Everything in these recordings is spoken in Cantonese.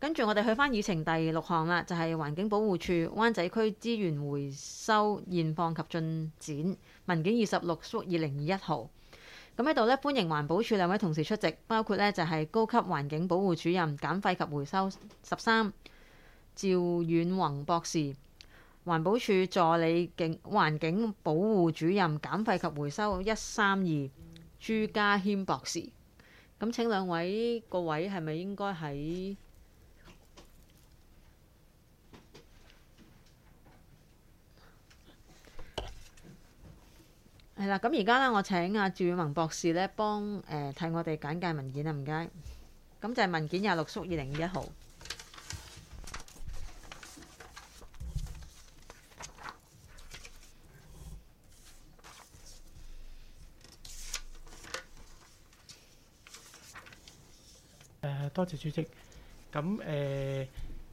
跟住我哋去翻議程第6項啦，就係環境保護署灣仔區資源回收現況及進展文件26/2021號。咁喺度咧，歡迎環保署2位同事出席，包括咧就係高級環境保護主任減廢及回收13趙遠宏博士，環保署助理環境保護主任減廢及回收132朱家謙博士。咁請兩位個位係咪應該喺？係啦，咁而家咧，我請阿趙遠宏博士咧幫替我哋簡介文件啊，唔該。咁就係文件26/2021號。 多謝主席。咁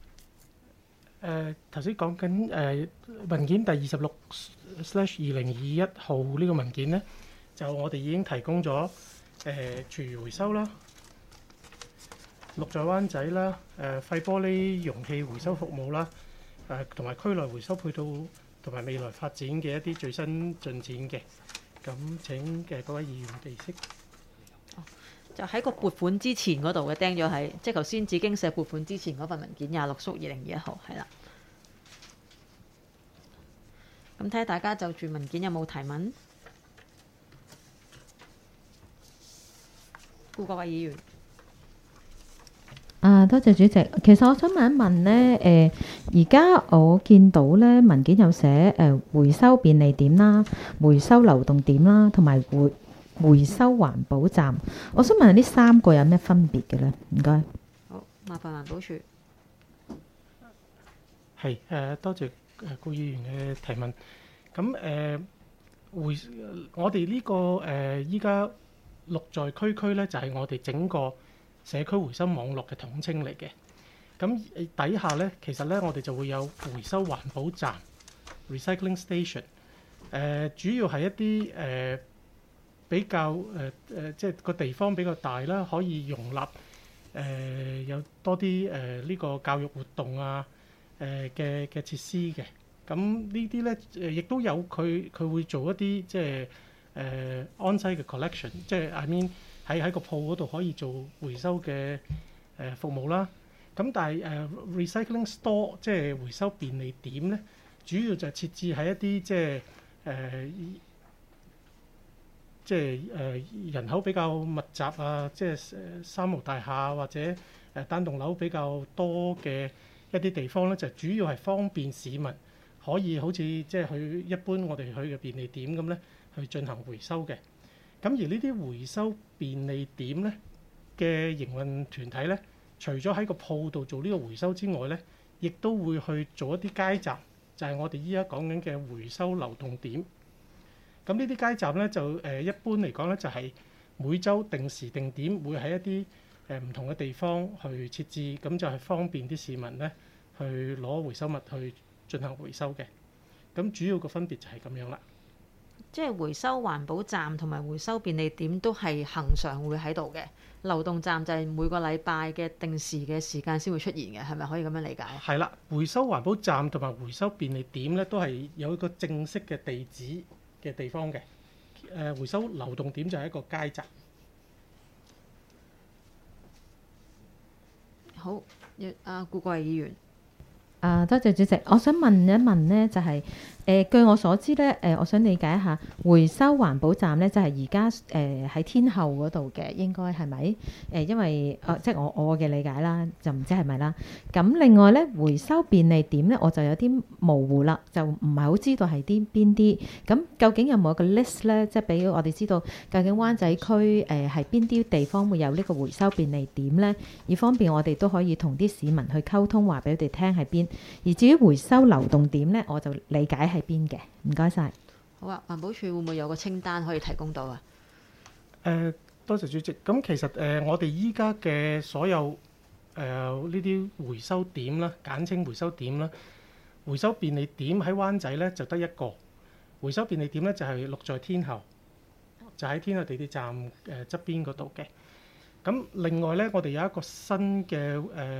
頭先講緊文件第26/2021號呢個文件呢，就我哋已經提供咗廚餘回收啦、綠在灣仔啦、廢玻璃容器回收服務啦、同埋區內回收配套同埋未來發展嘅一啲最新進展嘅。咁請各位議員備悉。 就喺個撥款之前嗰度嘅釘咗喺，即係頭先紫荊石撥款之前嗰份文件26/2021號係啦。咁睇下大家就住文件有冇提問？顧各位議員。 多謝主席。其實我想問一問呢，而家我見到呢文件有寫回收便利點啦、回收流動點啦，同埋回收環保站。我想問呢3個有咩分別嘅呢？唔該。 好，麻煩環保署。 係多謝顧議員嘅提問。咁我哋呢個依家綠在區咧，就係我哋整個社區回收網絡嘅統稱嚟嘅。咁底下咧，其實咧我哋就會有回收環保站 （recycling station）。主要係一啲比較即係個地方比較大啦，可以容納有多啲呢個教育活動啊嘅設施嘅。咁呢啲咧亦都有佢會做一啲即係on-site嘅 collection， 即係 I mean 喺個鋪嗰度可以做回收嘅服務啦。咁但係recycling store 即係回收便利點咧，主要就係設置喺一啲即係人口比較密集啊，即係三無大廈或者單棟樓比較多嘅一啲地方咧，就主要係方便市民可以好似即係去一般我哋去嘅便利點咁咧，去進行回收嘅。咁而呢啲回收便利點咧嘅營運團體咧，除咗喺個鋪度做呢個回收之外咧，亦都會去做一啲街站，就係我哋依家講緊嘅回收流動點。咁呢啲街站咧就一般嚟講咧，就係每週定時定點會喺一啲唔同嘅地方去設置，咁就係方便啲市民咧去攞回收物去進行回收嘅。咁主要個分別就係咁樣啦。 即係回收環保站同埋回收便利點都係恆常會喺度嘅，流動站就係每個禮拜嘅定時嘅時間先會出現嘅，係咪可以咁樣理解？ 係啦，回收環保站同埋回收便利點咧，都係有一個正式嘅地址嘅地方嘅。回收流動點就係一個街站。 好，顧國偉議員。 多謝主席。我想問一問呢，就係據我所知呢，我想理解一下回收環保站呢，就係而家喺天后嗰度嘅，應該係咪？因為即係我嘅理解啦，就唔知係咪啦。咁另外呢，回收便利點呢，我就有啲模糊啦，就唔係好知道係邊啲。咁究竟有冇一個 list 呢？即係俾我哋知道究竟灣仔區係邊啲地方會有呢個回收便利點呢？以方便我哋都可以同啲市民去溝通，話俾佢哋聽係邊。而至於回收流動點呢，我就理解係邊嘅。唔該晒。 好啊，環保署會唔會有個清單可以提供到啊？ 多謝主席。咁其實我哋依家嘅所有呢啲回收點啦，簡稱回收點啦，回收便利點喺灣仔咧就得一個。回收便利點咧就係綠在天后，就喺天后地鐵站側邊嗰度嘅。咁另外咧，我哋有一個新嘅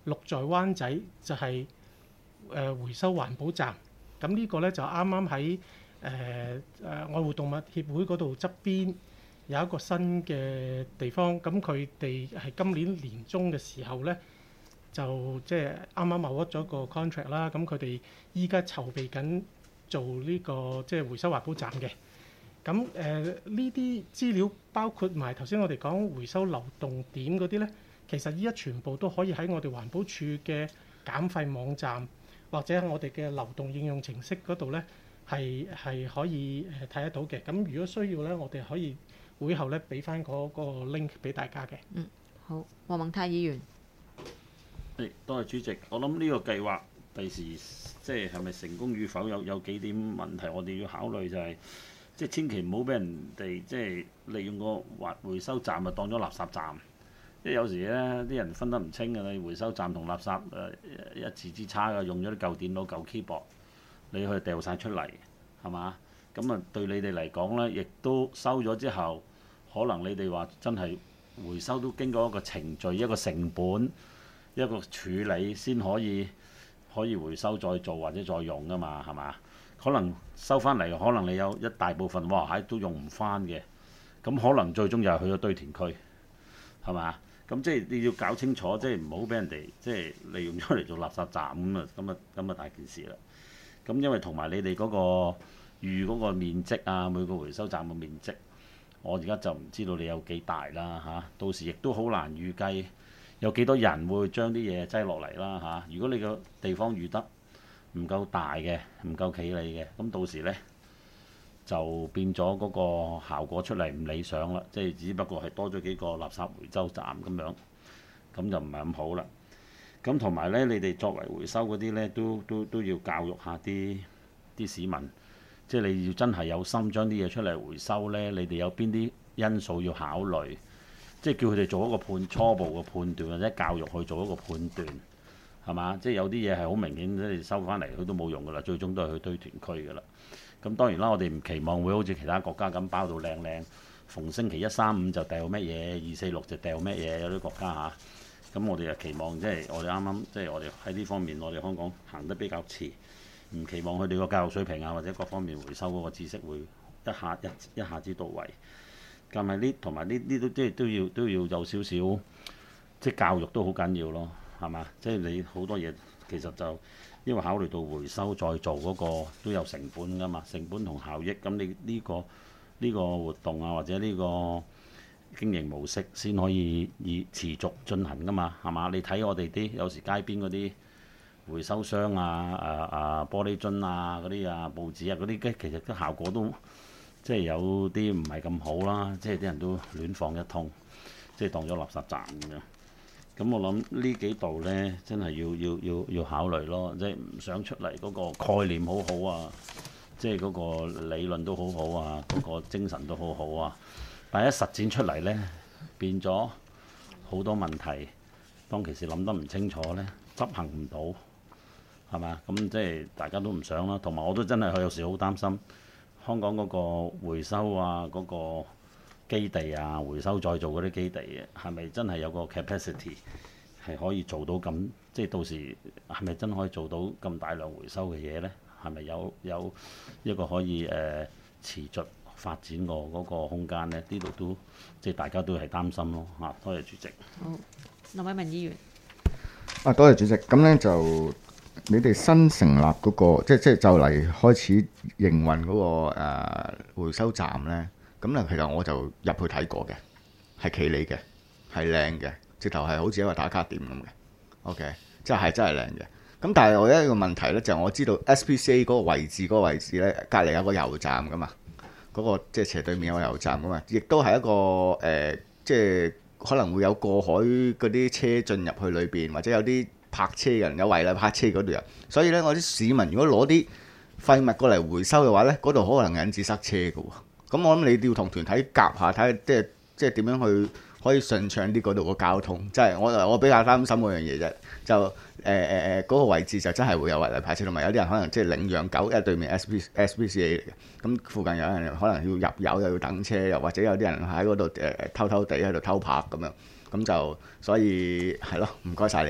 綠在灣仔就係、回收環保站。咁呢個咧就啱啱喺愛護動物協會嗰度側邊有一個新嘅地方。咁佢哋係今年年中嘅時候咧，就即係啱啱謀咗個 contract 啦。咁佢哋依家籌備緊做呢、個即係回收環保站嘅。咁呢啲資料包括埋頭先我哋講回收流動點嗰啲咧，其實依家全部都可以喺我哋環保署嘅減廢網站或者我哋嘅流動應用程式嗰度咧，係可以睇得到嘅。咁如果需要咧，我哋可以會後咧俾翻嗰個 link 俾大家嘅。 好，黃宏泰議員。 多謝主席。我諗呢個計劃第時即係咪成功與否有幾點問題，我哋要考慮就係、即係千祈唔好俾人哋即係利用個回收站啊當咗垃圾站。即係有時咧啲人分得唔清嘅，你回收站同垃圾一字之差嘅，用咗啲舊電腦、舊 keyboard， 你去掉晒出嚟係嘛？咁啊對你哋嚟講咧，亦都收咗之後，可能你哋話真係回收都經過一個程序、一個成本、一個處理先可以回收再做或者再用㗎嘛，係嘛？可能收翻嚟，可能你有一大部分哇都用唔翻嘅，咁可能最終又係去咗堆填區，係嘛？咁即係你要搞清楚，即係唔好俾人哋即係利用咗嚟做垃圾站咁啊大件事啦。咁因為同埋你哋嗰個預嗰個面積啊，每個回收站嘅面積，我而家就唔知道你有幾大啦嚇。到時亦都好難預計有幾多人會將啲嘢擠落嚟啦嚇。如果你個地方預得唔夠大嘅，唔夠企理嘅，咁到時呢就變咗嗰個效果出嚟唔理想啦，即係只不過係多咗幾個垃圾回收站咁樣，咁就唔係咁好啦。咁同埋呢，你哋作為回收嗰啲呢，都要教育下啲市民，即係你要真係有心將啲嘢出嚟回收呢，你哋有邊啲因素要考慮，即係叫佢哋做一個初步嘅判斷，或者教育去做一個判斷，係嘛？即係有啲嘢係好明顯，即係收翻嚟佢都冇用噶啦，最終都係去堆填區噶啦。咁當然啦，我哋唔期望會好似其他國家咁包到靚靚，逢星期1、3、5就掉乜嘢，2、4、6就掉乜嘢，有啲國家嚇。咁我哋又期望即係我哋啱啱即係我哋喺呢方面，我哋香港行得比較遲，唔期望佢哋個教育水平啊或者各方面回收嗰個知識會一下子到位。咁係呢同埋呢都即係都要有少少即係教育都好緊要咯，係嘛？即係你好多嘢其實就因為考慮到回收再做嗰個都有成本㗎嘛，成本同效益。咁你呢個活動啊或者呢個經營模式先可以持續進行㗎嘛，係嘛？你睇我哋啲有時街邊嗰啲回收箱啊、玻璃樽啊嗰啲啊、報紙啊嗰啲，其實個效果都即係有啲唔係咁好啦，即係啲人都亂放一通，即係當咗垃圾站咁樣。咁我諗呢幾度呢，真係要考慮咯，即係唔想出嚟嗰個概念好好啊，即係嗰個理論都好好啊，嗰個精神都好好啊。但係一實踐出嚟呢，變咗好多問題。當其時諗得唔清楚呢，執行唔到，係嘛？咁即係大家都唔想啦。同埋我都真係有時好擔心香港嗰個回收啊，嗰個基地啊，回收再造嗰啲基地係咪真係有個 capacity 係可以做到咁？即係到時係咪真可以做到咁大量回收嘅嘢呢？係咪有一個可以持續發展嗰個空間呢？呢度都即係大家都係擔心咯嚇。多謝主席。 好，林偉文議員。 多謝主席。咁呢就你哋新成立嗰個即就嚟開始營運嗰個回收站呢。咁咧，其實我就入去睇過嘅，係企理嘅，係靚嘅，直頭係好似一個打卡點咁嘅。OK， 真係真係靚嘅。咁但係我有一個問題咧，就係我知道 SPCA 嗰個位置咧，隔離有個油站噶嘛，嗰個即係斜對面有個油站噶嘛，亦都係一個即係可能會有過海嗰啲車進入去裏邊，或者有啲泊車嘅人有違例泊車嗰度人。所以咧，我啲市民如果攞啲廢物過嚟回收嘅話咧，嗰度可能引致塞車嘅喎。咁我諗你要同團體夾下，睇下即係點樣去可以順暢啲嗰度個交通。即係我比較擔心嗰樣嘢啫。就嗰個位置就真係會有違例泊車，同埋有啲人可能即係領養狗，因為對面 SPCA 嚟嘅。咁附近有人可能要入油又要等車，又或者有啲人喺嗰度偷偷地喺度偷泊咁樣。咁就所以係咯，唔該晒你。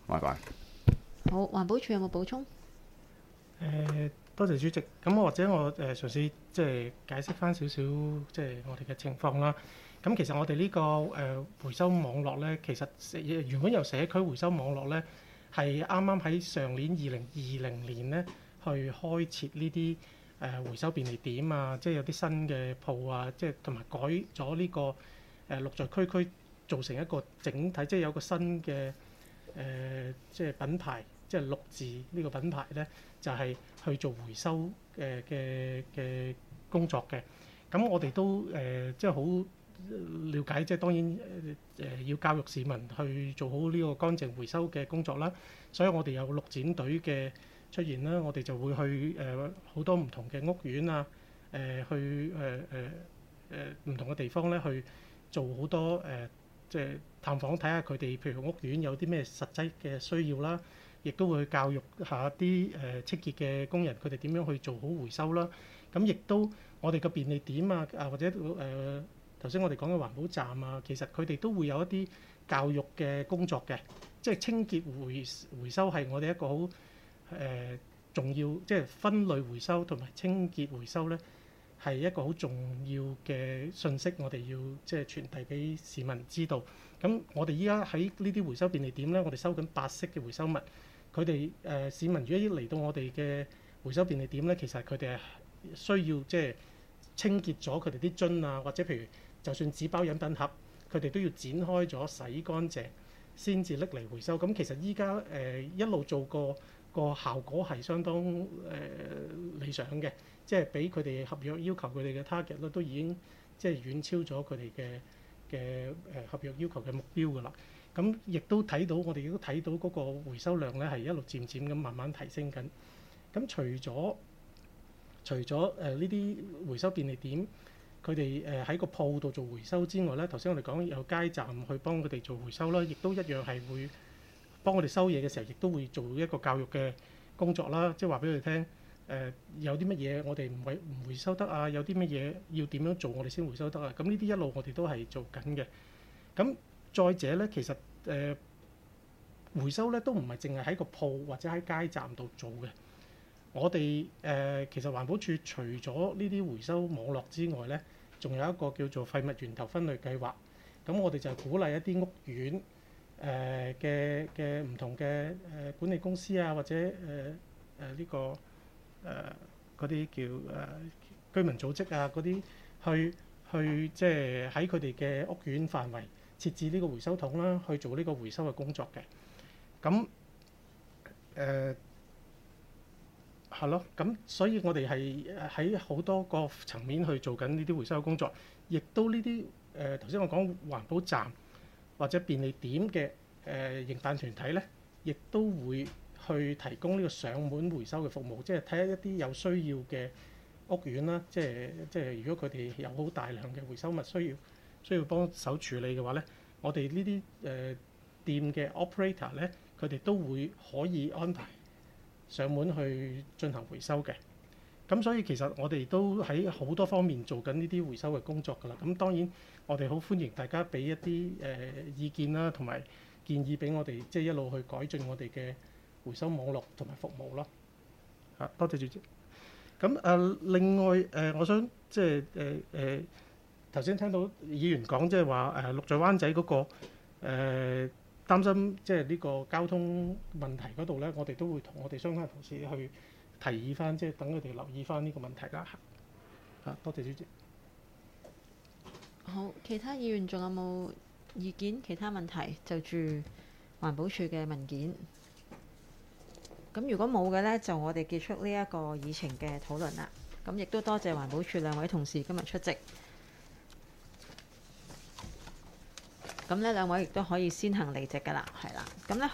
拜拜。 好，環保署有冇補充？ 多謝主席。咁或者我嘗試即係解釋翻少少即係我哋嘅情況啦。咁其實我哋呢個回收網絡咧，其實原本由社區回收網絡咧，係啱啱喺上年2020年咧去開設呢啲回收便利點啊，即係有啲新嘅鋪啊，即係同埋改咗呢個綠在區做成一個整體，即係有個新嘅即係品牌，即係綠字呢個品牌咧，就係去做回收嘅工作嘅。咁我哋都即係好了解，即係當然要教育市民去做好呢個乾淨回收嘅工作啦。所以我哋有綠展隊嘅出現啦，我哋就會去好多唔同嘅屋苑啊，去唔同嘅地方咧去做好多即係探訪，睇下佢哋譬如屋苑有啲咩實際嘅需要啦，亦都會教育下啲清潔嘅工人，佢哋點樣去做好回收啦。咁亦都我哋嘅便利點啊，或者頭先我哋講嘅環保站啊，其實佢哋都會有一啲教育嘅工作嘅，即係清潔回收係我哋一個好重要，即係分類回收同埋清潔回收咧，係一個好重要嘅信息，我哋要即係傳遞俾市民知道。咁我哋依家喺呢啲回收便利點咧，我哋收緊8式嘅回收物。佢哋市民如果一嚟到我哋嘅回收便利點咧，其實佢哋係需要即係清潔咗佢哋啲樽啊，或者譬如就算紙包飲品盒，佢哋都要剪開咗洗乾淨先至拎嚟回收。咁其實依家一路做個效果係相當理想嘅，即係比佢哋合約要求佢哋嘅 target 咧都已經即係遠超咗佢哋嘅合約要求嘅目標㗎啦。咁亦都睇到我哋亦都睇到嗰個回收量咧係一路漸漸咁慢慢提升緊。咁除咗呢啲回收便利點，佢哋喺個鋪度做回收之外咧，頭先我哋講有街站去幫佢哋做回收啦，亦都一樣係會幫我哋收嘢嘅時候，亦都會做一個教育嘅工作啦，即係話俾佢哋聽有啲乜嘢我哋唔回收得啊，有啲乜嘢要點樣做我哋先回收得啊。咁呢啲一路我哋都係做緊嘅。咁再者咧，其實回收咧都唔係淨係喺個鋪或者喺街站度做嘅。我哋其實環保署除咗呢啲回收網絡之外咧，仲有一個叫做廢物源頭分類計劃。咁我哋就係鼓勵一啲屋苑嘅唔同嘅管理公司啊，或者呢個嗰啲叫居民組織啊嗰啲去即係喺佢哋嘅屋苑範圍設置呢個回收桶啦，去做呢個回收嘅工作嘅。咁係咯，咁所以我哋係喺好多個層面去做緊呢啲回收嘅工作，亦都呢啲頭先我講環保站或者便利點嘅營辦團體咧，亦都會去提供呢個上門回收嘅服務，即係睇下一啲有需要嘅屋苑啦，即係如果佢哋有好大量嘅回收物需要幫手處理嘅話咧，我哋呢啲店嘅 operator 咧，佢哋都會可以安排上門去進行回收嘅。咁所以其實我哋都喺好多方面做緊呢啲回收嘅工作㗎啦。咁當然我哋好歡迎大家俾一啲意見啦，同埋建議俾我哋，即係一路去改進我哋嘅回收網絡同埋服務咯。多謝主席。咁另外我想即係頭先聽到議員講，即係話綠在灣仔嗰個擔心，即係呢個交通問題嗰度咧，我哋都會同我哋相關嘅同事去提議翻，即係等佢哋留意翻呢個問題啦。多謝主席。 好，其他議員仲有冇意見？其他問題就住環保署嘅文件。咁如果冇嘅呢，就我哋結束呢一個議程嘅討論啦。咁亦都多謝環保署2位同事今日出席。咁呢2位亦都可以先行離席㗎啦，係啦。咁呢